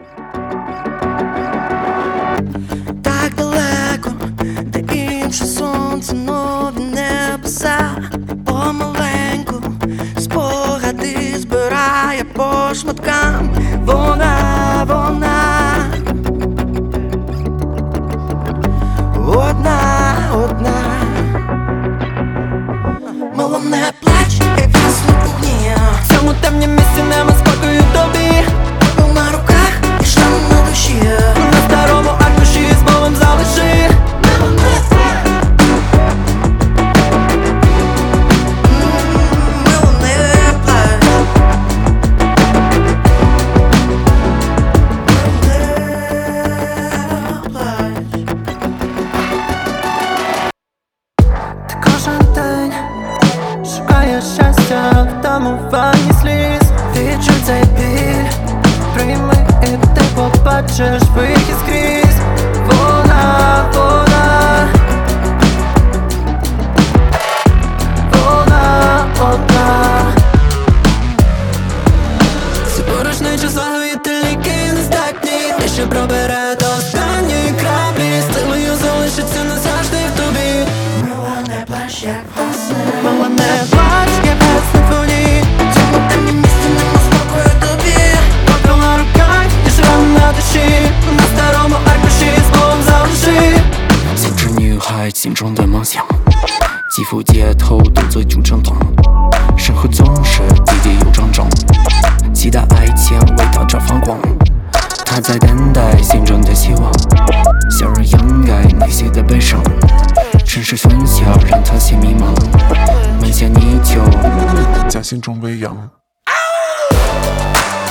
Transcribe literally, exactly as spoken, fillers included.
Так далеко, де інше сонце, нові небеса. Помаленьку спогади збирає по шматкам. Вона, вона одна, одна. Мало не плач, як гасло вогні. В цьому темні місці нема спокою тобі. Пил на руках і шрам на душі. На старому аркуші з Богом залиши. Мало не плач, мало не плач, мало не плач. Ти кожен день шукаєш щастя в тамуванні сліз. Відчуй цей біль, прийми і ти побачиш вихід скрізь. Вона, вона, вона одна. Ці порожнечі злагоїти ліки нездатні. Те, що пробере до останньої краплі, силою залишиться назавжди в тобі. Мила, не плач, як весна. Мила, не плач, як весна в воді. В цьому темні місці нема спокою тобі. Попіл на руках і шрам на душі. На старому аркуші з Богом залиши. 限制女孩心中的梦想，肌肤街头独自就正统，身后总是跌跌又撞撞，期待爱情为她绽放光。她在等待心中的希望，笑容掩盖内心的悲伤，城市喧嚣让她心迷茫，满线泥鳅将心中微扬。